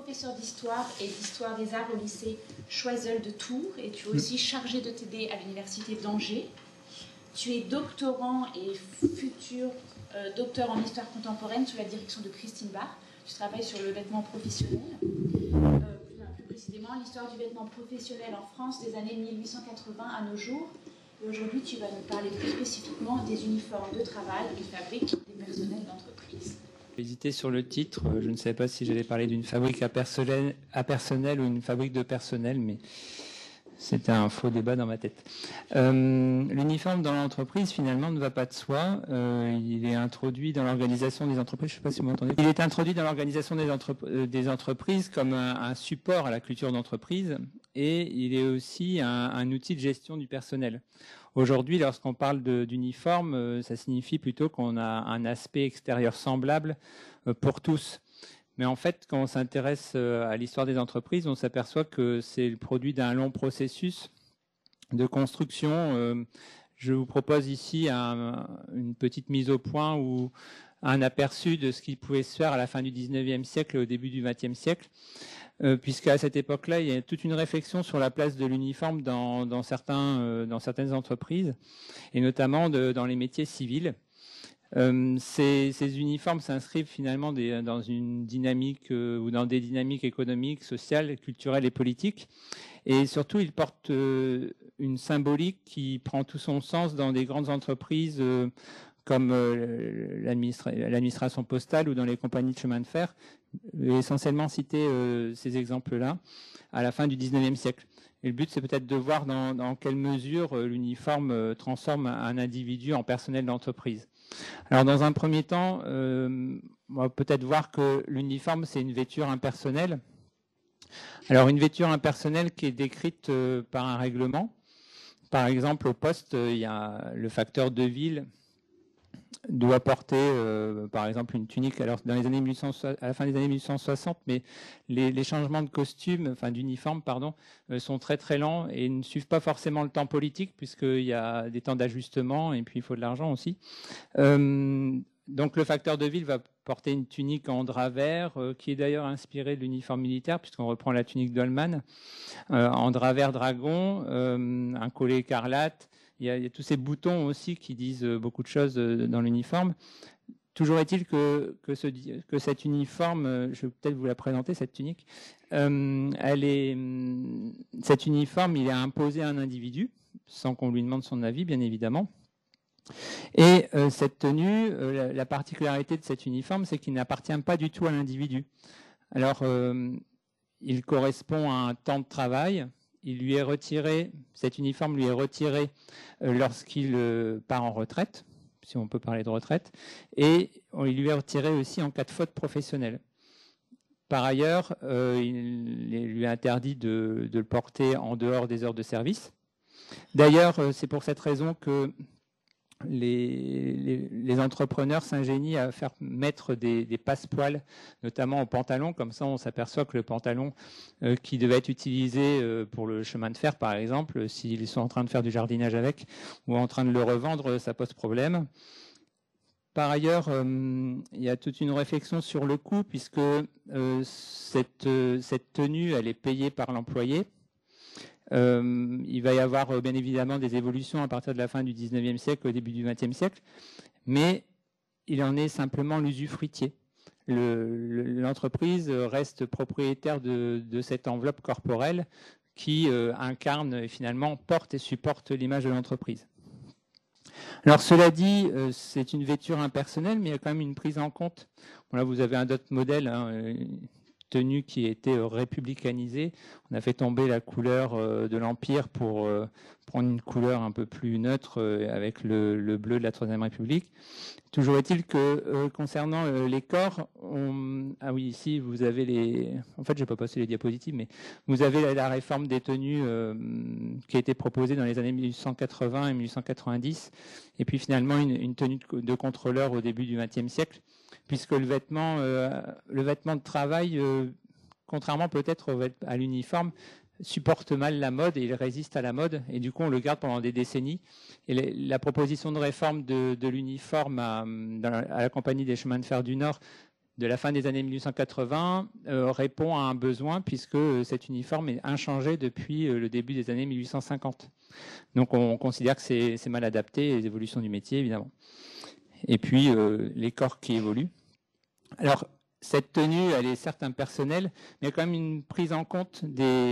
professeur d'histoire et d'histoire des arts au lycée Choiseul de Tours et tu es aussi chargé de TD à l'université d'Angers. Tu es doctorant et futur docteur en histoire contemporaine sous la direction de Christine Barr. Tu travailles sur le vêtement professionnel, plus précisément l'histoire du vêtement professionnel en France des années 1880 à nos jours. Et aujourd'hui, tu vas nous parler plus spécifiquement des uniformes de travail et fabriques des personnels d'entreprise. J'ai hésité sur le titre, je ne savais pas si j'allais parler d'une fabrique à personnel ou une fabrique de personnel, mais c'était un faux débat dans ma tête. L'uniforme dans l'entreprise, finalement, ne va pas de soi. Il est introduit dans l'organisation des entreprises. Je ne sais pas si vous m'entendez. Il est introduit dans l'organisation des entreprises comme un support à la culture d'entreprise et il est aussi un outil de gestion du personnel. Aujourd'hui, lorsqu'on parle d'uniforme, ça signifie plutôt qu'on a un aspect extérieur semblable pour tous. Mais en fait, quand on s'intéresse à l'histoire des entreprises, on s'aperçoit que c'est le produit d'un long processus de construction. Je vous propose ici une petite mise au point ou un aperçu de ce qui pouvait se faire à la fin du 19e siècle et au début du 20e siècle, puisqu'à cette époque-là, il y a toute une réflexion sur la place de l'uniforme dans certaines entreprises, et notamment dans les métiers civils. Ces uniformes s'inscrivent finalement dans une dynamique ou dans des dynamiques économiques, sociales, culturelles et politiques. Et surtout, ils portent une symbolique qui prend tout son sens dans des grandes entreprises comme l'administration postale ou dans les compagnies de chemin de fer. J'ai essentiellement cité ces exemples-là à la fin du 19e siècle. Et le but, c'est peut-être de voir dans quelle mesure l'uniforme transforme un individu en personnel d'entreprise. Alors, dans un premier temps, on va peut-être voir que l'uniforme, c'est une vêture impersonnelle. Alors, une vêture impersonnelle qui est décrite par un règlement. Par exemple, au poste, il y a le facteur de ville doit porter, par exemple, une tunique. Alors, à la fin des années 1860, mais les changements de costume, enfin d'uniforme, pardon, sont très très lents et ne suivent pas forcément le temps politique, puisqu'il y a des temps d'ajustement et puis il faut de l'argent aussi. Donc, le facteur de ville va porter une tunique en drap vert, qui est d'ailleurs inspirée de l'uniforme militaire, puisqu'on reprend la tunique d'Holman, en drap vert dragon, un collet écarlate. Il y a tous ces boutons aussi qui disent beaucoup de choses dans l'uniforme. Toujours est-il que cet uniforme, je vais peut-être vous la présenter, cette tunique, cet uniforme, il est imposé à un individu, sans qu'on lui demande son avis, bien évidemment. Et cette tenue, la particularité de cet uniforme, c'est qu'il n'appartient pas du tout à l'individu. Alors, il correspond à un temps de travail. Cet uniforme lui est retiré lorsqu'il part en retraite, si on peut parler de retraite, et il lui est retiré aussi en cas de faute professionnelle. Par ailleurs, il lui est interdit de le porter en dehors des heures de service. D'ailleurs, c'est pour cette raison que les entrepreneurs s'ingénient à faire mettre des passepoils, notamment au pantalon. Comme ça, on s'aperçoit que le pantalon qui devait être utilisé pour le chemin de fer, par exemple, s'ils sont en train de faire du jardinage avec ou en train de le revendre, ça pose problème. Par ailleurs, il y a toute une réflexion sur le coût, puisque cette tenue, elle est payée par l'employé. Il va y avoir bien évidemment des évolutions à partir de la fin du 19e siècle au début du 20e siècle, mais il en est simplement l'usufruitier. L'entreprise reste propriétaire de cette enveloppe corporelle qui incarne finalement, porte et supporte l'image de l'entreprise. Alors cela dit, c'est une vêture impersonnelle, mais il y a quand même une prise en compte. Bon, là, vous avez un autre modèle, tenue qui était républicanisée. On a fait tomber la couleur de l'Empire pour prendre une couleur un peu plus neutre avec le bleu de la Troisième République. Toujours est-il que concernant les corps, ah oui, ici vous avez en fait je n'ai pas passé les diapositives, mais vous avez la réforme des tenues qui a été proposée dans les années 1880 et 1890, et puis finalement une tenue de contrôleur au début du XXe siècle, puisque le vêtement de travail, contrairement peut-être à l'uniforme, supporte mal la mode et il résiste à la mode, et du coup on le garde pendant des décennies. Et la proposition de réforme de l'uniforme à la Compagnie des chemins de fer du Nord de la fin des années 1880 répond à un besoin puisque cet uniforme est inchangé depuis le début des années 1850. Donc on considère que c'est mal adapté, les évolutions du métier évidemment. Et puis les corps qui évoluent. Alors cette tenue, elle est certes impersonnelle, mais il y a quand même une prise en compte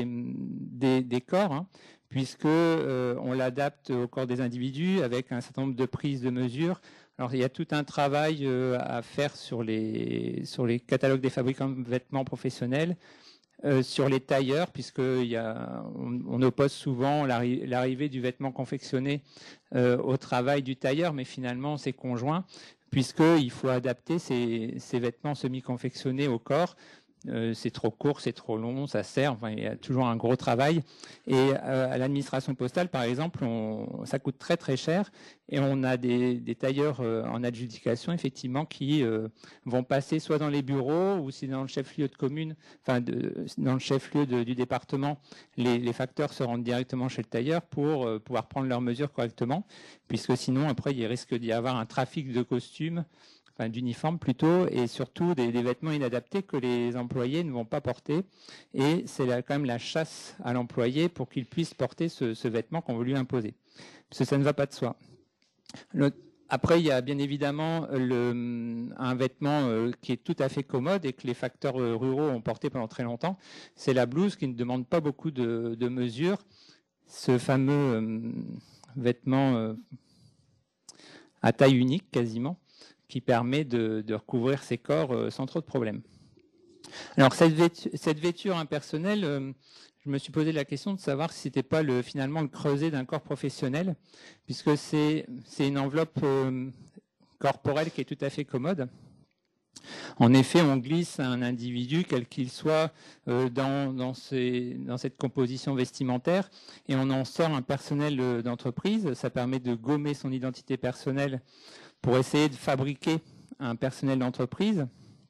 des corps, hein, puisque on l'adapte au corps des individus avec un certain nombre de prises de mesures. Alors il y a tout un travail à faire sur les catalogues des fabricants de vêtements professionnels, sur les tailleurs, puisqu'on oppose souvent l'arrivée du vêtement confectionné au travail du tailleur, mais finalement c'est conjoint, puisqu'il faut adapter ces vêtements semi-confectionnés au corps. C'est trop court, c'est trop long, ça sert, enfin, il y a toujours un gros travail. Et à l'administration postale, par exemple, ça coûte très très cher, et on a des tailleurs en adjudication, effectivement, qui vont passer soit dans les bureaux, ou si dans le chef-lieu de commune, enfin dans le chef-lieu du département, les facteurs se rendent directement chez le tailleur pour pouvoir prendre leurs mesures correctement, puisque sinon, après, il risque d'y avoir un trafic de costumes, enfin d'uniformes plutôt, et surtout des vêtements inadaptés que les employés ne vont pas porter. Et c'est quand même la chasse à l'employé pour qu'il puisse porter ce vêtement qu'on veut lui imposer. Parce que ça ne va pas de soi. Après, il y a bien évidemment un vêtement qui est tout à fait commode et que les facteurs ruraux ont porté pendant très longtemps. C'est la blouse qui ne demande pas beaucoup de mesures. Ce fameux vêtement à taille unique quasiment, qui permet de recouvrir ses corps sans trop de problèmes. Alors cette vêture impersonnelle, je me suis posé la question de savoir si c'était pas finalement le creuset d'un corps professionnel, puisque c'est une enveloppe corporelle qui est tout à fait commode. En effet, on glisse un individu, quel qu'il soit, dans cette composition vestimentaire, et on en sort un personnel d'entreprise. Ça permet de gommer son identité personnelle pour essayer de fabriquer un personnel d'entreprise.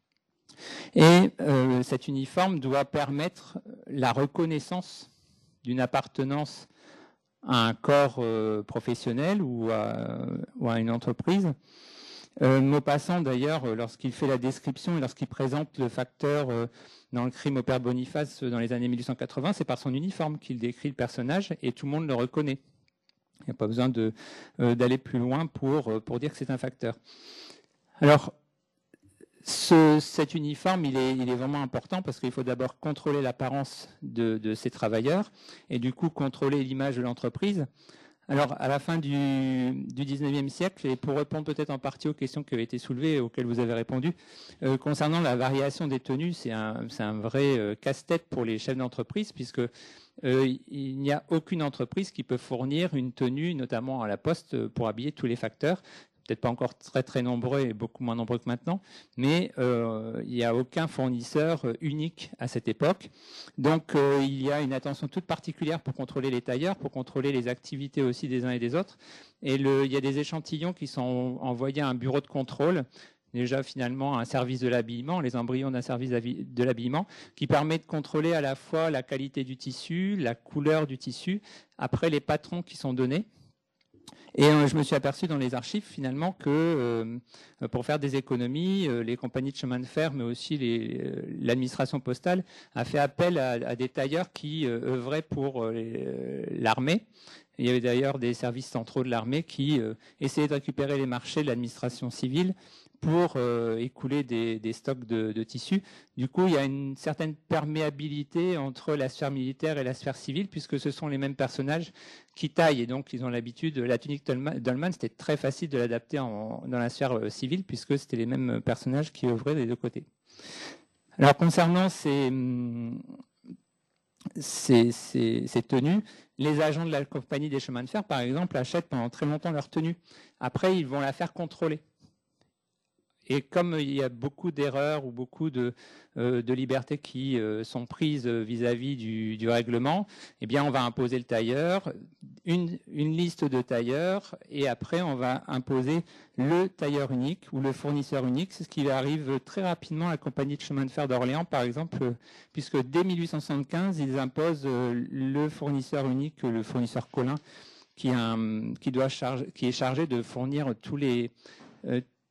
Et cet uniforme doit permettre la reconnaissance d'une appartenance à un corps professionnel ou à une entreprise. Maupassant, d'ailleurs, lorsqu'il fait la description et lorsqu'il présente le facteur dans le crime au père Boniface dans les années 1880, c'est par son uniforme qu'il décrit le personnage et tout le monde le reconnaît. Il n'y a pas besoin d'aller plus loin pour dire que c'est un facteur. Alors, cet uniforme, il est vraiment important parce qu'il faut d'abord contrôler l'apparence de ces travailleurs et du coup contrôler l'image de l'entreprise. Alors, à la fin du 19e siècle, et pour répondre peut-être en partie aux questions qui avaient été soulevées et auxquelles vous avez répondu, concernant la variation des tenues, c'est un vrai casse-tête pour les chefs d'entreprise, puisque il n'y a aucune entreprise qui peut fournir une tenue, notamment à la poste, pour habiller tous les facteurs. Peut-être pas encore très très nombreux et beaucoup moins nombreux que maintenant, mais il n'y a aucun fournisseur unique à cette époque. Donc il y a une attention toute particulière pour contrôler les tailleurs, pour contrôler les activités aussi des uns et des autres. Et il y a des échantillons qui sont envoyés à un bureau de contrôle, déjà finalement un service de l'habillement, les embryons d'un service de l'habillement, qui permet de contrôler à la fois la qualité du tissu, la couleur du tissu, après les patrons qui sont donnés. Et je me suis aperçu dans les archives finalement que pour faire des économies, les compagnies de chemin de fer, mais aussi l'administration postale a fait appel à des tailleurs qui œuvraient pour l'armée. Il y avait d'ailleurs des services centraux de l'armée qui essayaient de récupérer les marchés de l'administration civile pour écouler des stocks de tissus. Du coup, il y a une certaine perméabilité entre la sphère militaire et la sphère civile, puisque ce sont les mêmes personnages qui taillent. Et donc, ils ont l'habitude, la tunique Dolman, c'était très facile de l'adapter dans la sphère civile, puisque c'était les mêmes personnages qui œuvraient des deux côtés. Alors, concernant ces tenues, les agents de la compagnie des chemins de fer, par exemple, achètent pendant très longtemps leur tenue. Après, ils vont la faire contrôler. Et comme il y a beaucoup d'erreurs ou beaucoup de libertés qui sont prises vis-à-vis du règlement, eh bien, on va imposer le tailleur, une liste de tailleurs, et après, on va imposer le tailleur unique ou le fournisseur unique. C'est ce qui arrive très rapidement à la compagnie de chemin de fer d'Orléans, par exemple, puisque dès 1875, ils imposent le fournisseur unique, le fournisseur Collin, qui est chargé de fournir tous les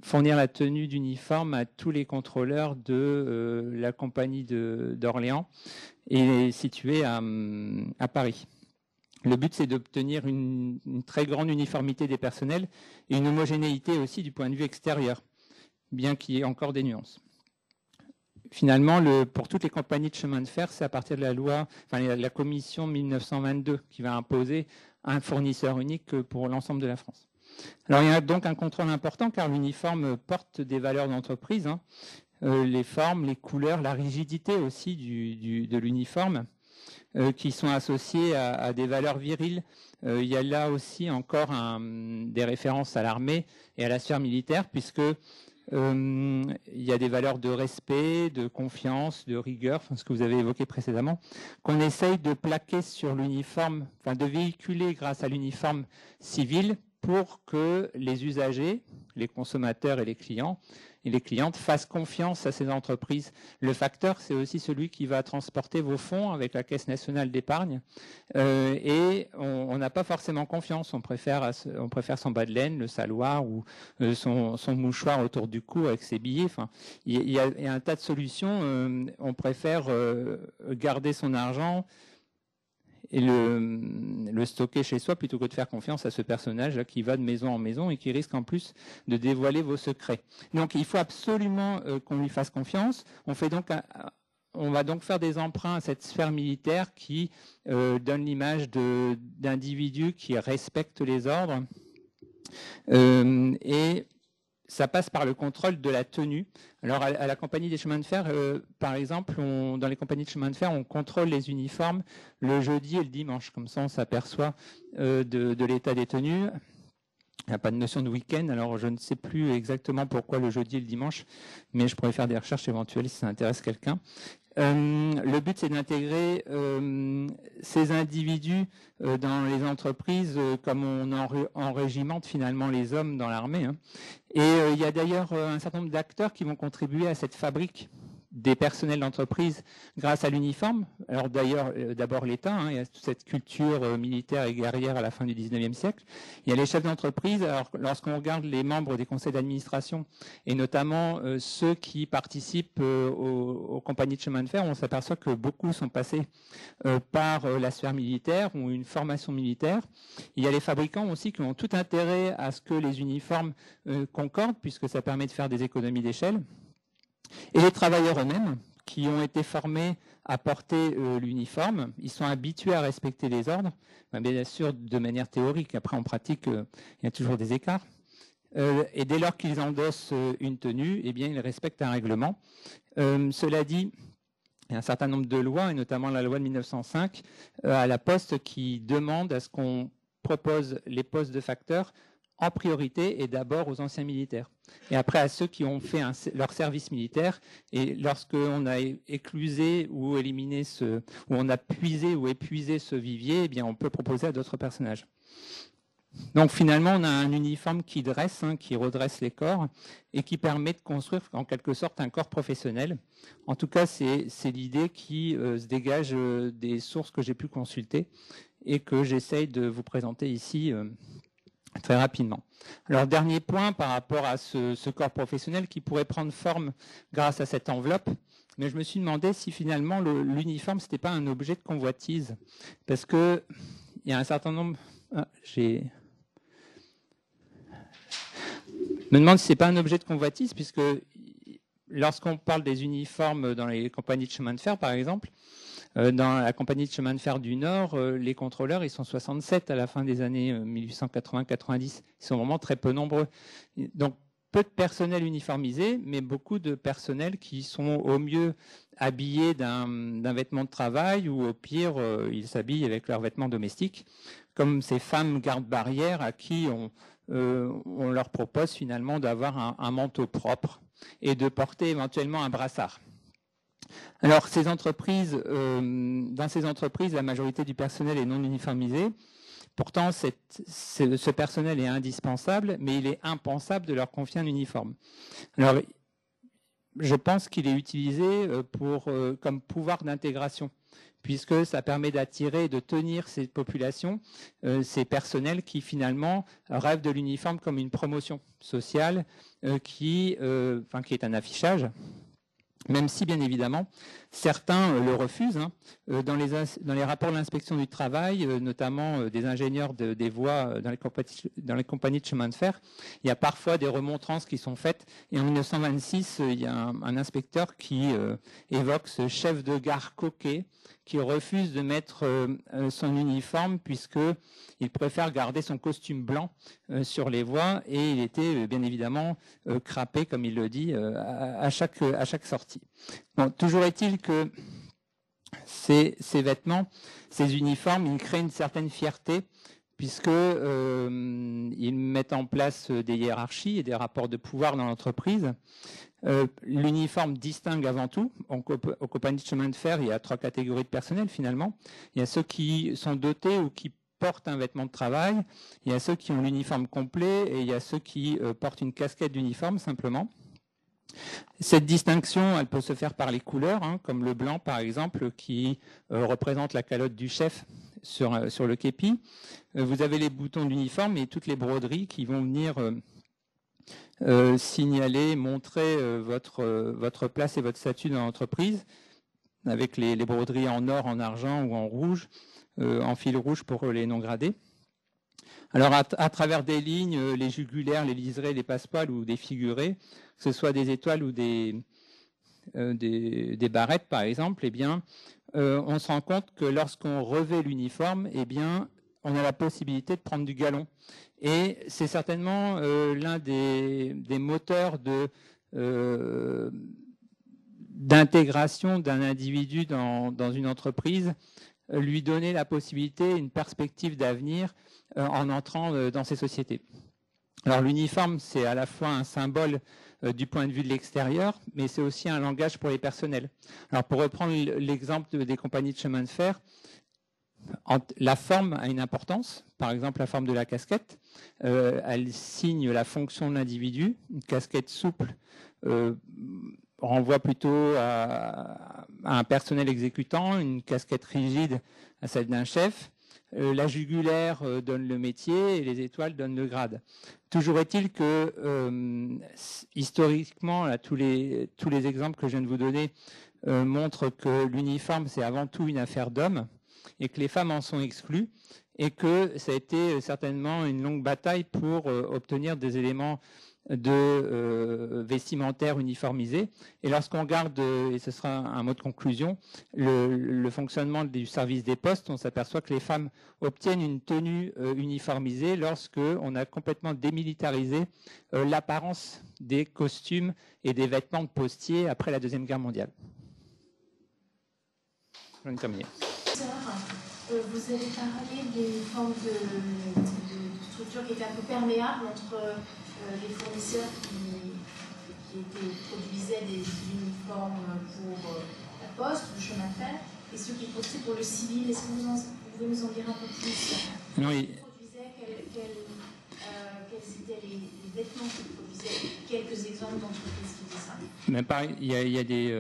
fournir la tenue d'uniforme à tous les contrôleurs de la compagnie d'Orléans et située à Paris. Le but, c'est d'obtenir une très grande uniformité des personnels et une homogénéité aussi du point de vue extérieur, bien qu'il y ait encore des nuances. Finalement, pour toutes les compagnies de chemin de fer, c'est à partir de la commission 1922 qui va imposer un fournisseur unique pour l'ensemble de la France. Alors, il y a donc un contrôle important car l'uniforme porte des valeurs d'entreprise, hein, les formes, les couleurs, la rigidité aussi de l'uniforme, qui sont associées à des valeurs viriles. Il y a là aussi encore des références à l'armée et à la sphère militaire, puisque il y a des valeurs de respect, de confiance, de rigueur, ce que vous avez évoqué précédemment, qu'on essaye de plaquer sur l'uniforme, de véhiculer grâce à l'uniforme civil pour que les usagers, les consommateurs et les clients et les clientes fassent confiance à ces entreprises. Le facteur, c'est aussi celui qui va transporter vos fonds avec la Caisse nationale d'épargne. Et on n'a pas forcément confiance. On préfère son bas de laine, le saloir ou son mouchoir autour du cou avec ses billets. Enfin, il y a un tas de solutions. On préfère garder son argent et le stocker chez soi plutôt que de faire confiance à ce personnage là qui va de maison en maison et qui risque en plus de dévoiler vos secrets. Donc il faut absolument qu'on lui fasse confiance. On va donc faire des emprunts à cette sphère militaire qui donne l'image d'individus qui respectent les ordres. Et ça passe par le contrôle de la tenue. Alors, à la compagnie des chemins de fer, par exemple, dans les compagnies de chemins de fer, on contrôle les uniformes le jeudi et le dimanche. Comme ça, on s'aperçoit de l'état des tenues. Il n'y a pas de notion de week-end, alors je ne sais plus exactement pourquoi le jeudi et le dimanche, mais je pourrais faire des recherches éventuelles si ça intéresse quelqu'un. Le but, c'est d'intégrer ces individus dans les entreprises comme on enrégimente finalement les hommes dans l'armée. Hein. Et il y a d'ailleurs un certain nombre d'acteurs qui vont contribuer à cette fabrique des personnels d'entreprise grâce à l'uniforme. Alors d'ailleurs, d'abord l'État, hein, il y a toute cette culture militaire et guerrière à la fin du 19e siècle. Il y a les chefs d'entreprise. Alors lorsqu'on regarde les membres des conseils d'administration, et notamment ceux qui participent aux compagnies de chemin de fer, on s'aperçoit que beaucoup sont passés par la sphère militaire ou une formation militaire. Il y a les fabricants aussi qui ont tout intérêt à ce que les uniformes concordent, puisque ça permet de faire des économies d'échelle. Et les travailleurs eux-mêmes, qui ont été formés à porter l'uniforme, ils sont habitués à respecter les ordres, bien sûr de manière théorique. Après, en pratique, il y a toujours des écarts. Et dès lors qu'ils endossent une tenue, eh bien, ils respectent un règlement. Cela dit, il y a un certain nombre de lois, et notamment la loi de 1905, à la Poste, qui demande à ce qu'on propose les postes de facteurs en priorité et d'abord aux anciens militaires. Et après à ceux qui ont fait leur service militaire. Et lorsqu'on a éclusé ou éliminé ou on a puisé ou épuisé ce vivier, eh bien on peut proposer à d'autres personnages. Donc finalement, on a un uniforme qui dresse, hein, qui redresse les corps et qui permet de construire en quelque sorte un corps professionnel. En tout cas, c'est l'idée qui se dégage des sources que j'ai pu consulter et que j'essaye de vous présenter ici très rapidement. Alors, dernier point par rapport à ce corps professionnel qui pourrait prendre forme grâce à cette enveloppe, mais je me suis demandé si finalement l'uniforme, ce n'était pas un objet de convoitise. Parce qu'il y a un certain nombre... Je me demande si ce n'est pas un objet de convoitise, puisque lorsqu'on parle des uniformes dans les compagnies de chemin de fer, par exemple, dans la compagnie de chemin de fer du Nord, les contrôleurs, ils sont 67 à la fin des années 1880-90. Ils sont vraiment très peu nombreux. Donc, peu de personnel uniformisé, mais beaucoup de personnel qui sont au mieux habillés d'un vêtement de travail ou au pire, ils s'habillent avec leurs vêtements domestiques, comme ces femmes gardes-barrières à qui on leur propose finalement d'avoir un manteau propre et de porter éventuellement un brassard. Alors, dans ces entreprises, la majorité du personnel est non uniformisé. Pourtant, ce personnel est indispensable, mais il est impensable de leur confier un uniforme. Alors, je pense qu'il est utilisé comme pouvoir d'intégration, puisque ça permet d'attirer et de tenir ces populations, ces personnels qui finalement rêvent de l'uniforme comme une promotion sociale qui est un affichage. Même si, bien évidemment, certains le refusent. Dans les rapports de l'inspection du travail, notamment des ingénieurs des voies dans les compagnies de chemin de fer, il y a parfois des remontrances qui sont faites. Et en 1926, il y a un inspecteur qui évoque ce chef de gare coquet qui refuse de mettre son uniforme puisqu'il préfère garder son costume blanc sur les voies, et il était bien évidemment crapé, comme il le dit, à chaque sortie. Bon, toujours est-il que ces vêtements, ces uniformes, ils créent une certaine fierté puisqu'ils mettent en place des hiérarchies et des rapports de pouvoir dans l'entreprise. L'uniforme distingue avant tout. Aux compagnies de chemin de fer, il y a 3 catégories de personnel finalement. Il y a ceux qui sont dotés ou qui portent un vêtement de travail, il y a ceux qui ont l'uniforme complet et il y a ceux qui portent une casquette d'uniforme simplement. Cette distinction, elle peut se faire par les couleurs, comme le blanc par exemple, qui représente la calotte du chef sur le képi. Vous avez les boutons d'uniforme et toutes les broderies qui vont venir signaler, montrer votre place et votre statut dans l'entreprise, avec les broderies en or, en argent ou en rouge, en fil rouge pour les non gradés. Alors à travers des lignes, les jugulaires, les liserés, les passepoils ou des figurés, que ce soit des étoiles ou des barrettes par exemple, eh bien, on se rend compte que lorsqu'on revêt l'uniforme, eh bien, on a la possibilité de prendre du galon. Et c'est certainement l'un des moteurs d'intégration d'un individu dans une entreprise, lui donner la possibilité, une perspective d'avenir en entrant dans ces sociétés. Alors l'uniforme, c'est à la fois un symbole du point de vue de l'extérieur, mais c'est aussi un langage pour les personnels. Alors pour reprendre l'exemple des compagnies de chemin de fer, la forme a une importance. Par exemple, la forme de la casquette, elle signe la fonction de l'individu. Une casquette souple renvoie plutôt à un personnel exécutant, une casquette rigide à celle d'un chef. La jugulaire donne le métier et les étoiles donnent le grade. Toujours est-il que historiquement, là, tous les exemples que je viens de vous donner montrent que l'uniforme, c'est avant tout une affaire d'hommes et que les femmes en sont exclues et que ça a été certainement une longue bataille pour obtenir des éléments vestimentaires uniformisés. Et lorsqu'on regarde, et ce sera un mot de conclusion, le fonctionnement du service des postes, on s'aperçoit que les femmes obtiennent une tenue uniformisée lorsqu'on a complètement démilitarisé l'apparence des costumes et des vêtements de postiers après la Deuxième Guerre mondiale. J'en ai terminé. Vous avez parlé d'une forme de structure qui était un peu perméable entre les fournisseurs qui produisaient des uniformes pour la poste, le chemin de fer, et ceux qui produisaient pour le civil. Est-ce que vous pouvez nous en dire un peu plus? Non, quels étaient les vêtements qu'ils produisaient? Quelques exemples d'entreprises qui faisaient ça. Mais pareil, il y a des...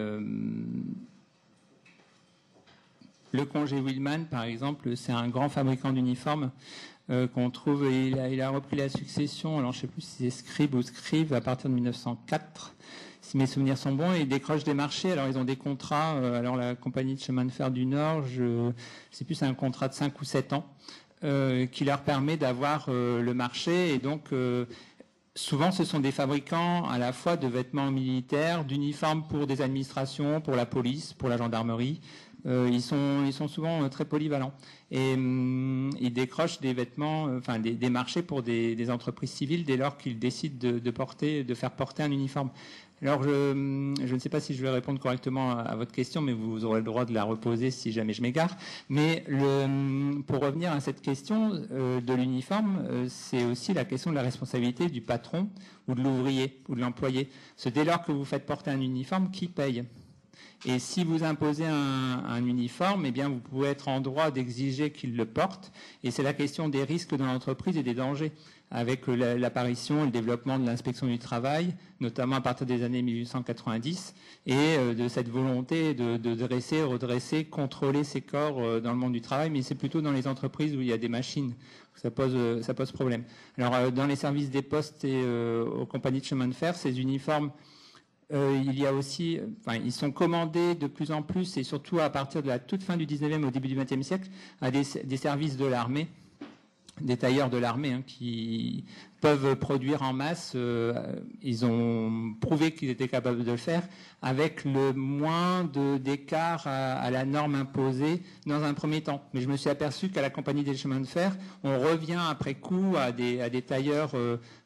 Le Congé Willman, par exemple, c'est un grand fabricant d'uniformes qu'on trouve. Il a repris la succession, alors je ne sais plus si c'est Scribe ou Scrive, à partir de 1904, si mes souvenirs sont bons, et ils décrochent des marchés. Alors ils ont des contrats, alors la compagnie de chemin de fer du Nord, je ne sais plus, c'est un contrat de 5 ou 7 ans, qui leur permet d'avoir le marché. Et donc, souvent, ce sont des fabricants à la fois de vêtements militaires, d'uniformes pour des administrations, pour la police, pour la gendarmerie. Ils sont souvent très polyvalents et ils décrochent des vêtements, enfin des marchés pour des entreprises civiles dès lors qu'ils décident de faire porter un uniforme. Alors je ne sais pas si je vais répondre correctement à votre question, mais vous aurez le droit de la reposer si jamais je m'égare. Mais pour revenir à cette question de l'uniforme, c'est aussi la question de la responsabilité du patron ou de l'ouvrier ou de l'employé. C'est dès lors que vous faites porter un uniforme, qui paye ? Et si vous imposez un uniforme, eh bien, vous pouvez être en droit d'exiger qu'il le porte. Et c'est la question des risques dans l'entreprise et des dangers, avec l'apparition et le développement de l'inspection du travail, notamment à partir des années 1890, et de cette volonté de dresser, redresser, contrôler ces corps dans le monde du travail. Mais c'est plutôt dans les entreprises où il y a des machines que ça pose problème. Alors, dans les services des postes et aux compagnies de chemin de fer, ces uniformes, il y a aussi, ils sont commandés de plus en plus, et surtout à partir de la toute fin du 19e au début du 20e siècle, à des services de l'armée, des tailleurs de l'armée, qui peuvent produire en masse. Ils ont prouvé qu'ils étaient capables de le faire avec le moins d'écart à la norme imposée dans un premier temps. Mais je me suis aperçu qu'à la compagnie des chemins de fer, on revient après coup à des tailleurs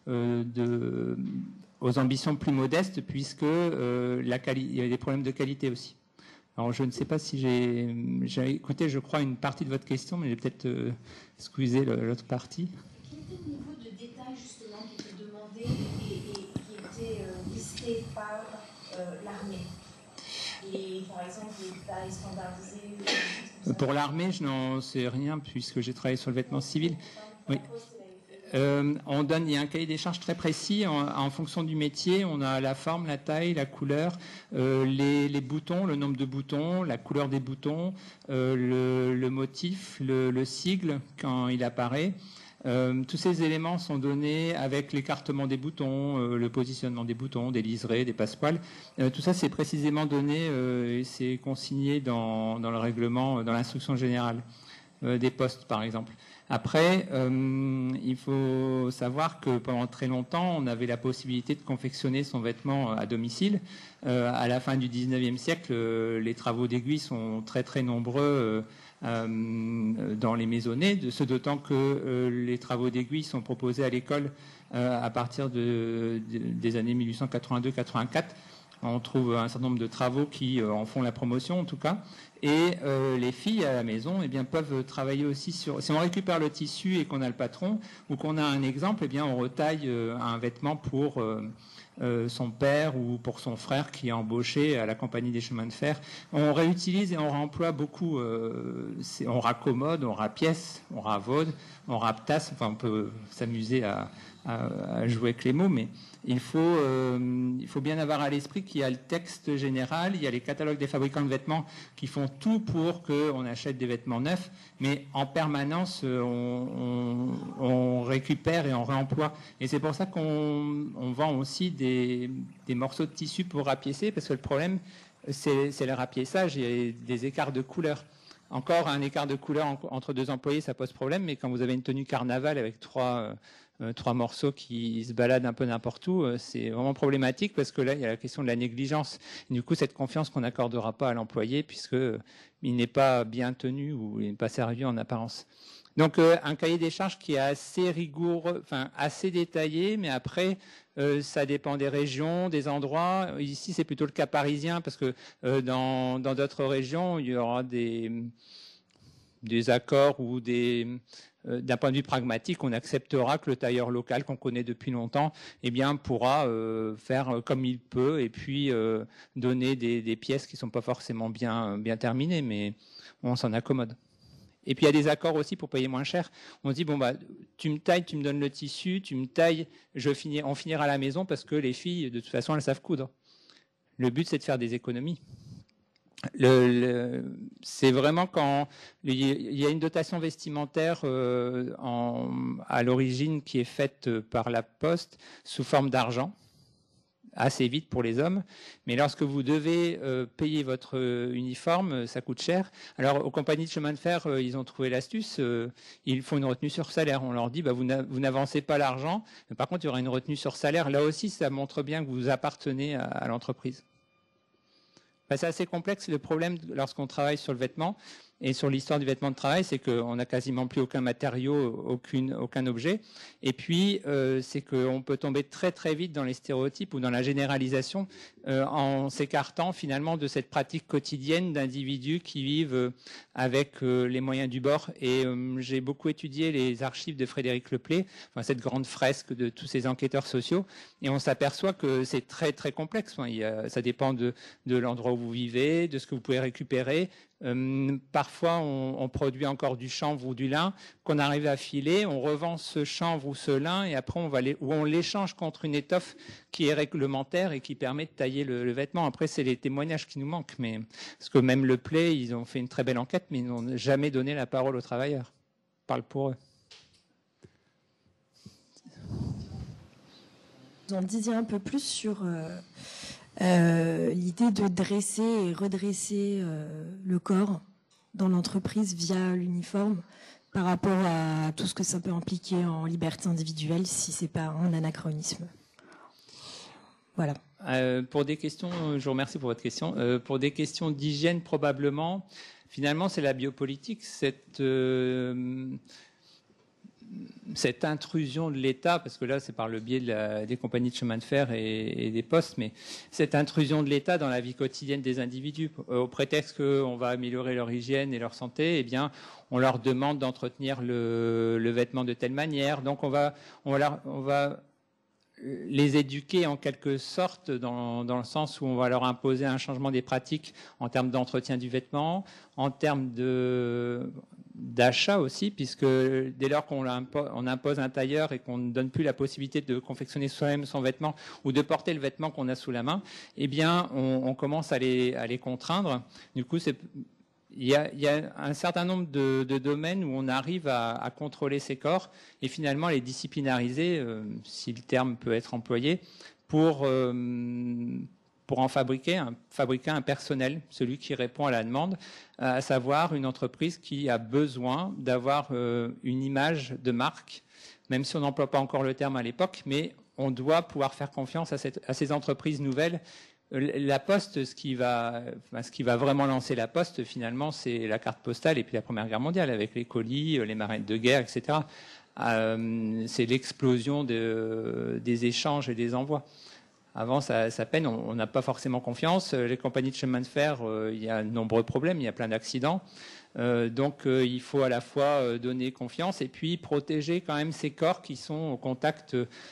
aux ambitions plus modestes, puisque il y a des problèmes de qualité aussi. Alors, je ne sais pas si j'ai écouté, je crois, une partie de votre question, mais j'ai peut-être squeezé l'autre partie. Quel était le niveau de détail, justement, qui était demandé et qui était listé par l'armée? Et, par exemple, les tailles standardisées? Pour l'armée, je n'en sais rien, puisque j'ai travaillé sur le vêtement civil. Oui. Il y a un cahier des charges très précis en fonction du métier. On a la forme, la taille, la couleur, les boutons, le nombre de boutons, la couleur des boutons, le motif, le sigle quand il apparaît. Tous ces éléments sont donnés avec l'écartement des boutons, le positionnement des boutons, des liserés, des passepoils. Tout ça, c'est précisément donné et c'est consigné dans le règlement, dans l'instruction générale des postes, par exemple. Après, il faut savoir que pendant très longtemps, on avait la possibilité de confectionner son vêtement à domicile. À la fin du 19e siècle, les travaux d'aiguille sont très très nombreux dans les maisonnées, d'autant que les travaux d'aiguille sont proposés à l'école à partir des années 1882-84. On trouve un certain nombre de travaux qui en font la promotion, en tout cas. Et les filles à la maison, eh bien, peuvent travailler aussi sur. Si on récupère le tissu et qu'on a le patron ou qu'on a un exemple, eh bien, on retaille un vêtement pour son père ou pour son frère qui est embauché à la compagnie des chemins de fer. On réutilise et on réemploie beaucoup. On raccommode, on rapièce, on ravaude, on raptasse. Enfin, on peut s'amuser à jouer avec les mots, mais il faut bien avoir à l'esprit qu'il y a le texte général, il y a les catalogues des fabricants de vêtements qui font tout pour qu'on achète des vêtements neufs, mais en permanence, on récupère et on réemploie. Et c'est pour ça qu'on vend aussi des morceaux de tissu pour rapiécer, parce que le problème, c'est le rapiéçage, il y a des écarts de couleur. Encore un écart de couleur entre deux employés, ça pose problème, mais quand vous avez une tenue carnaval avec trois morceaux qui se baladent un peu n'importe où, c'est vraiment problématique parce que là, il y a la question de la négligence. Et du coup, cette confiance qu'on n'accordera pas à l'employé puisqu'il n'est pas bien tenu ou il n'est pas servi en apparence. Donc, un cahier des charges qui est assez rigoureux, enfin assez détaillé, mais après, ça dépend des régions, des endroits. Ici, c'est plutôt le cas parisien parce que dans d'autres régions, il y aura des accords ou d'un point de vue pragmatique, on acceptera que le tailleur local qu'on connaît depuis longtemps, eh bien, pourra faire comme il peut et puis donner des pièces qui ne sont pas forcément bien terminées, mais on s'en accommode. Et puis il y a des accords aussi pour payer moins cher. On se dit, bon, tu me tailles, tu me donnes le tissu, tu me tailles, on finira à la maison parce que les filles, de toute façon, elles savent coudre. Le but, c'est de faire des économies. C'est vraiment quand il y a une dotation vestimentaire à l'origine qui est faite par la Poste sous forme d'argent, assez vite pour les hommes, mais lorsque vous devez payer votre uniforme, ça coûte cher. Alors aux compagnies de chemin de fer, ils ont trouvé l'astuce, ils font une retenue sur salaire. On leur dit, vous n'avancez pas l'argent, mais par contre il y aura une retenue sur salaire. Là aussi, ça montre bien que vous appartenez à l'entreprise. C'est assez complexe le problème lorsqu'on travaille sur le vêtement. Et sur l'histoire du vêtement de travail, c'est qu'on n'a quasiment plus aucun matériau, aucun objet. Et puis, c'est qu'on peut tomber très très vite dans les stéréotypes ou dans la généralisation en s'écartant finalement de cette pratique quotidienne d'individus qui vivent avec les moyens du bord. Et j'ai beaucoup étudié les archives de Frédéric Leplay, enfin, cette grande fresque de tous ces enquêteurs sociaux, et on s'aperçoit que c'est très très complexe. Ça dépend de l'endroit où vous vivez, de ce que vous pouvez récupérer. Parfois, on produit encore du chanvre ou du lin qu'on arrive à filer, on revend ce chanvre ou ce lin et après on l'échange contre une étoffe qui est réglementaire et qui permet de tailler le vêtement. Après, c'est les témoignages qui nous manquent, mais parce que même le Play, ils ont fait une très belle enquête, mais ils n'ont jamais donné la parole aux travailleurs. Parle pour eux. Vous en disiez un peu plus sur l'idée de dresser et redresser le corps dans l'entreprise via l'uniforme par rapport à tout ce que ça peut impliquer en liberté individuelle si c'est pas un anachronisme. Voilà. Pour des questions, je vous remercie pour votre question. Pour des questions d'hygiène, probablement, finalement, c'est la biopolitique, cette intrusion de l'État, parce que là c'est par le biais des compagnies de chemin de fer et des postes, mais cette intrusion de l'État dans la vie quotidienne des individus, au prétexte qu'on va améliorer leur hygiène et leur santé, eh bien on leur demande d'entretenir le vêtement de telle manière, donc on va les éduquer en quelque sorte dans le sens où on va leur imposer un changement des pratiques en termes d'entretien du vêtement, en termes d'achat aussi, puisque dès lors qu'on impose un tailleur et qu'on ne donne plus la possibilité de confectionner soi-même son vêtement ou de porter le vêtement qu'on a sous la main, eh bien on commence à les contraindre. Du coup, il y a un certain nombre de domaines où on arrive à contrôler ces corps et finalement les disciplinariser, si le terme peut être employé, pour en fabriquer un personnel, celui qui répond à la demande, à savoir une entreprise qui a besoin d'avoir une image de marque, même si on n'emploie pas encore le terme à l'époque, mais on doit pouvoir faire confiance à ces entreprises nouvelles. La Poste, ce qui va vraiment lancer la Poste, finalement, c'est la carte postale et puis la Première Guerre mondiale, avec les colis, les marines de guerre, etc. C'est l'explosion des échanges et des envois. Avant, ça peine, on n'a pas forcément confiance. Les compagnies de chemin de fer, il y a de nombreux problèmes, il y a plein d'accidents. Donc, il faut à la fois donner confiance et puis protéger quand même ces corps qui sont au contact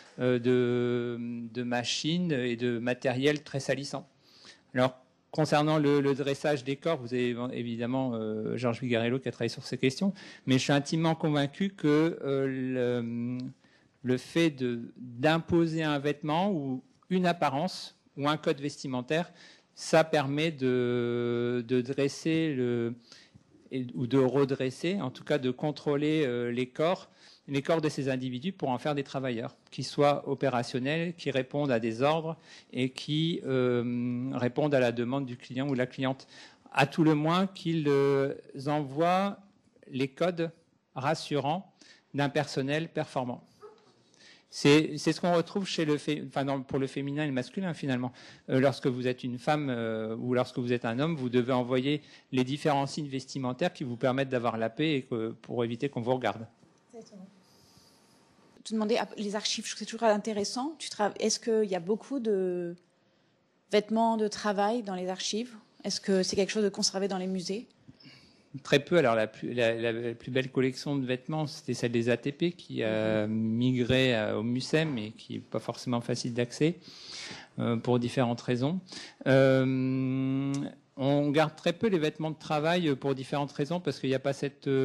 de machines et de matériel très salissant. Alors, concernant le dressage des corps, vous avez évidemment Georges Vigarello qui a travaillé sur ces questions, mais je suis intimement convaincu que le fait d'imposer un vêtement ou une apparence ou un code vestimentaire, ça permet de dresser ou de redresser, en tout cas de contrôler les corps de ces individus pour en faire des travailleurs, qui soient opérationnels, qui répondent à des ordres et qui répondent à la demande du client ou de la cliente. À tout le moins qu'ils envoient les codes rassurants d'un personnel performant. C'est ce qu'on retrouve pour le féminin et le masculin finalement. Lorsque vous êtes une femme ou lorsque vous êtes un homme, vous devez envoyer les différents signes vestimentaires qui vous permettent d'avoir la paix et pour éviter qu'on vous regarde. Exactement. Te demander les archives, je trouve que c'est toujours intéressant. Est-ce qu'il y a beaucoup de vêtements de travail dans les archives? Est-ce que c'est quelque chose de conservé dans les musées? Très peu. Alors la plus belle collection de vêtements, c'était celle des ATP qui a migré au MUSEM et qui n'est pas forcément facile d'accès pour différentes raisons. On garde très peu les vêtements de travail pour différentes raisons parce qu'il n'y a pas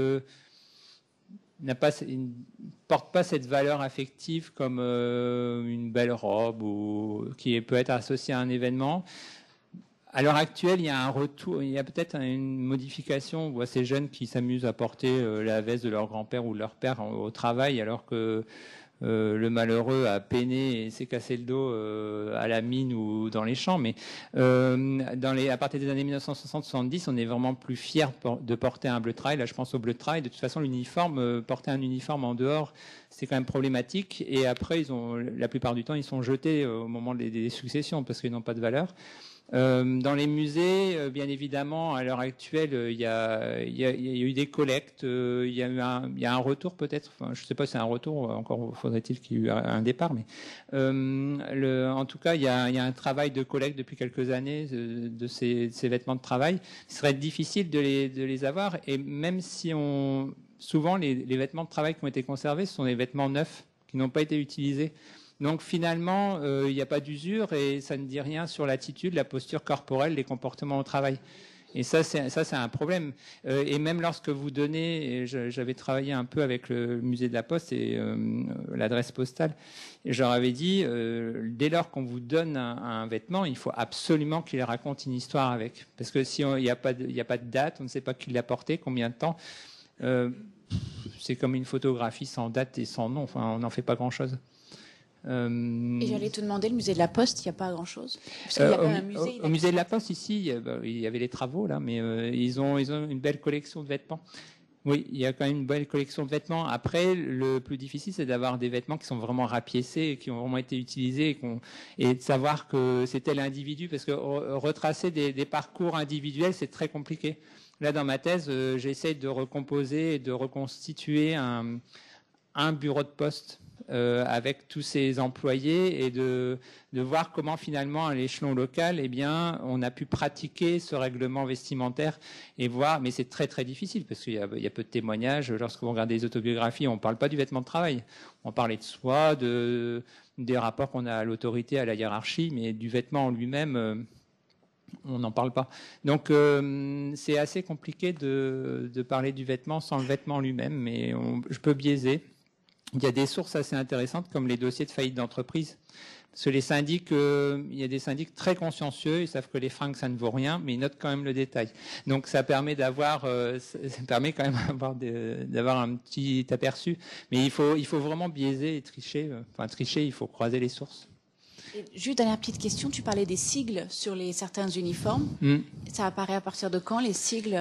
il ne porte pas cette valeur affective comme une belle robe ou qui peut être associée à un événement. À l'heure actuelle, il y a un retour, il y a peut-être une modification. On voit ces jeunes qui s'amusent à porter la veste de leur grand-père ou de leur père au travail, alors que le malheureux a peiné et s'est cassé le dos à la mine ou dans les champs. Mais à partir des années 1960-70, on est vraiment plus fiers de porter un bleu de travail. Là, je pense au bleu de travail. De toute façon, porter un uniforme en dehors, c'est quand même problématique. Et après, la plupart du temps, ils sont jetés au moment des successions parce qu'ils n'ont pas de valeur. Dans les musées, bien évidemment, à l'heure actuelle, il y a eu des collectes, il y a un retour peut-être, enfin, je ne sais pas si c'est un retour, encore faudrait-il qu'il y ait eu un départ, mais en tout cas, il y a un travail de collecte depuis quelques années de ces vêtements de travail. Il serait difficile de les avoir, et même si souvent les vêtements de travail qui ont été conservés, ce sont des vêtements neufs qui n'ont pas été utilisés. Donc finalement, il n'y a pas d'usure et ça ne dit rien sur l'attitude, la posture corporelle, les comportements au travail. Et ça, c'est un problème. Et même lorsque vous donnez, j'avais travaillé un peu avec le musée de la Poste et l'adresse postale, et je leur avais dit, dès lors qu'on vous donne un vêtement, il faut absolument qu'il raconte une histoire avec. Parce que si il n'y a pas de date, on ne sait pas qui l'a porté, combien de temps, c'est comme une photographie sans date et sans nom. Enfin, on n'en fait pas grand-chose. Et j'allais te demander, le musée de la Poste, il n'y a pas grand-chose. Parce qu'il y a quand même un musée. Au musée de la Poste, ici, il y avait les travaux là, mais ils ont une belle collection de vêtements. Oui, il y a quand même une belle collection de vêtements. Après, le plus difficile, c'est d'avoir des vêtements qui sont vraiment rapiécés, qui ont vraiment été utilisés, et de savoir que c'était l'individu, parce que retracer des parcours individuels, c'est très compliqué. Là, dans ma thèse, j'essaie de recomposer et de reconstituer un bureau de poste avec tous ses employés et de voir comment finalement à l'échelon local, eh bien, on a pu pratiquer ce règlement vestimentaire et voir, mais c'est très très difficile parce qu'il y a peu de témoignages. Lorsque vous regardez les autobiographies, on ne parle pas du vêtement de travail, on parlait de soi, des rapports qu'on a à l'autorité, à la hiérarchie, mais du vêtement en lui-même, on n'en parle pas. Donc c'est assez compliqué de parler du vêtement sans le vêtement lui-même, mais je peux biaiser. Il y a des sources assez intéressantes comme les dossiers de faillite d'entreprise. Parce que les syndics, il y a des syndics très consciencieux, ils savent que les fringues ça ne vaut rien, mais ils notent quand même le détail. Donc ça permet ça permet quand même d'avoir un petit aperçu. Mais il faut vraiment biaiser et tricher. Enfin tricher, il faut croiser les sources. Et juste dernière petite question, tu parlais des sigles sur certains uniformes. Ça apparaît à partir de quand les sigles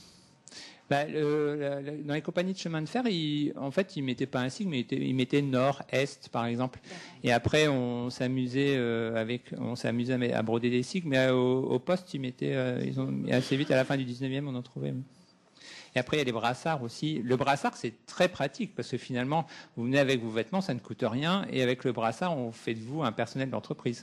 dans les compagnies de chemin de fer, ils mettaient pas un sigle, mais ils mettaient Nord, Est, par exemple. Et après, on s'amusait à broder des sigles, mais au poste, ils mettaient, assez vite, à la fin du 19e, on en trouvait. Et après, il y a les brassards aussi. Le brassard, c'est très pratique, parce que finalement, vous venez avec vos vêtements, ça ne coûte rien, et avec le brassard, on fait de vous un personnel d'entreprise.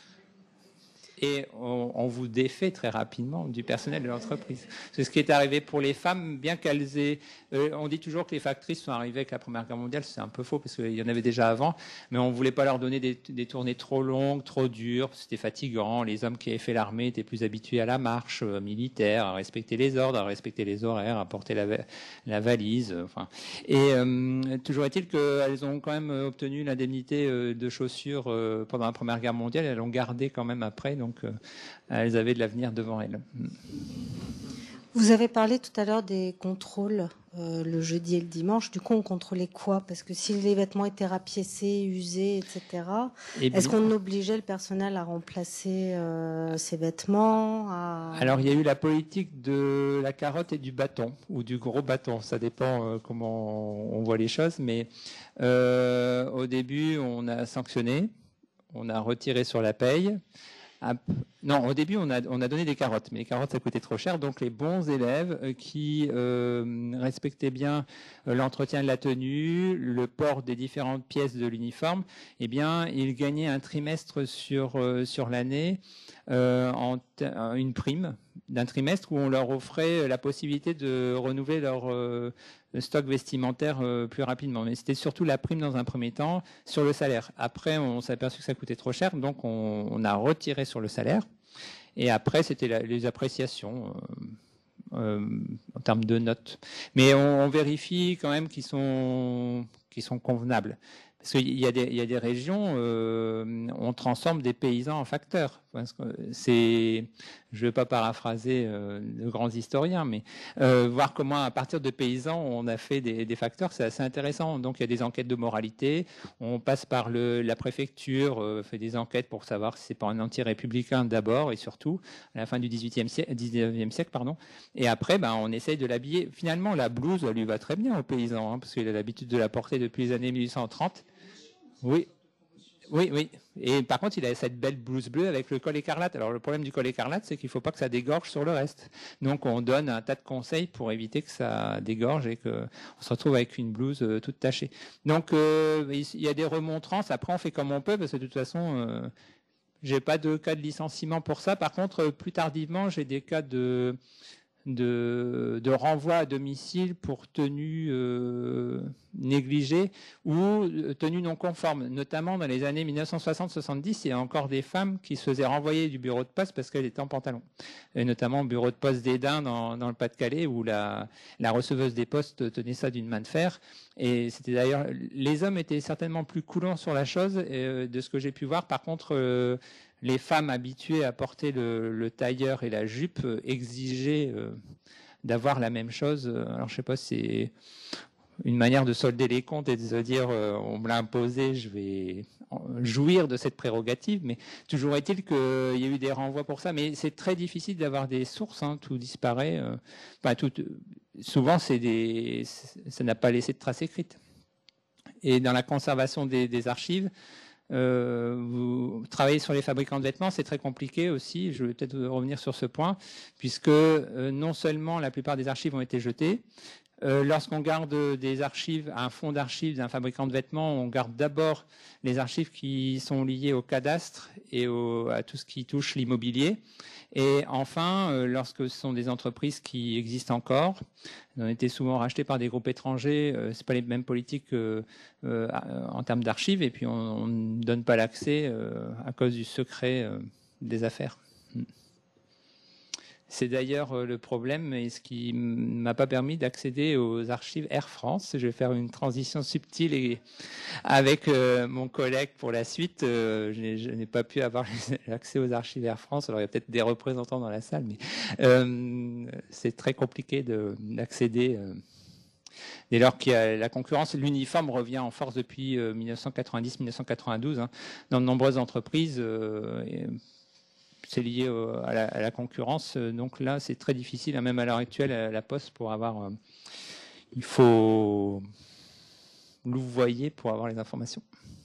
Et on vous défait très rapidement du personnel de l'entreprise. C'est ce qui est arrivé pour les femmes, bien qu'elles aient... on dit toujours que les factrices sont arrivées avec la Première Guerre mondiale, c'est un peu faux, parce qu'il y en avait déjà avant, mais on ne voulait pas leur donner des tournées trop longues, trop dures, c'était fatigant. Les hommes qui avaient fait l'armée étaient plus habitués à la marche militaire, à respecter les ordres, à respecter les horaires, à porter la valise. Enfin. Et toujours est-il qu'elles ont quand même obtenu l'indemnité de chaussures pendant la Première Guerre mondiale, elles l'ont gardée quand même après, donc elles avaient de l'avenir devant elles. Vous avez parlé tout à l'heure des contrôles le jeudi et le dimanche. Du coup, on contrôlait quoi? Parce que si les vêtements étaient rapiécés, usés, etc., est-ce qu'on obligeait le personnel à remplacer ces vêtements Alors, il y a eu la politique de la carotte et du bâton, ou du gros bâton. Ça dépend comment on voit les choses. Mais au début, on a sanctionné, on a retiré sur la paye. Non, au début, on a donné des carottes, mais les carottes, ça coûtait trop cher. Donc, les bons élèves qui respectaient bien l'entretien de la tenue, le port des différentes pièces de l'uniforme, eh bien, ils gagnaient un trimestre sur l'année, une prime d'un trimestre où on leur offrait la possibilité de renouveler leur stock vestimentaire plus rapidement. Mais c'était surtout la prime dans un premier temps sur le salaire. Après, on s'est aperçu que ça coûtait trop cher, donc on a retiré sur le salaire. Et après, c'était les appréciations en termes de notes. Mais on vérifie quand même qu'ils sont convenables. Parce qu'il y a des régions, on transforme des paysans en facteurs. Parce que je ne vais pas paraphraser de grands historiens, mais voir comment à partir de paysans on a fait des facteurs, c'est assez intéressant. Donc il y a des enquêtes de moralité, on passe par la préfecture, fait des enquêtes pour savoir si c'est pas un anti-républicain d'abord et surtout à la fin du 19e siècle, pardon. Et après, on essaye de l'habiller. Finalement, la blouse, elle lui va très bien aux paysans, parce qu'il a l'habitude de la porter depuis les années 1830. Oui, oui. Et par contre, il a cette belle blouse bleue avec le col écarlate. Alors, le problème du col écarlate, c'est qu'il ne faut pas que ça dégorge sur le reste. Donc, on donne un tas de conseils pour éviter que ça dégorge et qu'on se retrouve avec une blouse toute tachée. Donc, il y a des remontrances. Après, on fait comme on peut parce que de toute façon, j'ai pas de cas de licenciement pour ça. Par contre, plus tardivement, j'ai des cas de renvoi à domicile pour tenue négligée ou tenue non conforme. Notamment dans les années 1960-70, il y a encore des femmes qui se faisaient renvoyer du bureau de poste parce qu'elles étaient en pantalon. Et notamment au bureau de poste d'Esdin dans le Pas-de-Calais où la receveuse des postes tenait ça d'une main de fer. Et c'était d'ailleurs, les hommes étaient certainement plus coulants sur la chose de ce que j'ai pu voir. Par contre, les femmes habituées à porter le tailleur et la jupe exigeaient d'avoir la même chose. Alors, je ne sais pas si c'est une manière de solder les comptes et de se dire on me l'a imposé, je vais jouir de cette prérogative. Mais toujours est-il qu'il y a eu des renvois pour ça. Mais c'est très difficile d'avoir des sources, hein, tout disparaît. Souvent, ça n'a pas laissé de traces écrites. Et dans la conservation des archives, vous travaillez sur les fabricants de vêtements, c'est très compliqué aussi, je vais peut-être revenir sur ce point, puisque non seulement la plupart des archives ont été jetées, lorsqu'on garde des archives, un fonds d'archives d'un fabricant de vêtements, on garde d'abord les archives qui sont liées au cadastre et à tout ce qui touche l'immobilier. Et enfin, lorsque ce sont des entreprises qui existent encore, elles ont été souvent rachetées par des groupes étrangers, c'est pas les mêmes politiques en termes d'archives, et puis on ne donne pas l'accès à cause du secret des affaires. C'est d'ailleurs le problème et ce qui ne m'a pas permis d'accéder aux archives Air France. Je vais faire une transition subtile et avec mon collègue pour la suite. Je n'ai pas pu avoir accès aux archives Air France. Alors il y a peut-être des représentants dans la salle, mais c'est très compliqué d'accéder. Dès lors qu'il y a la concurrence, l'uniforme revient en force depuis 1990-1992 hein, dans de nombreuses entreprises. C'est lié à la concurrence. Donc là, c'est très difficile, même à l'heure actuelle, à la Poste, pour avoir... il faut louvoyer pour avoir les informations.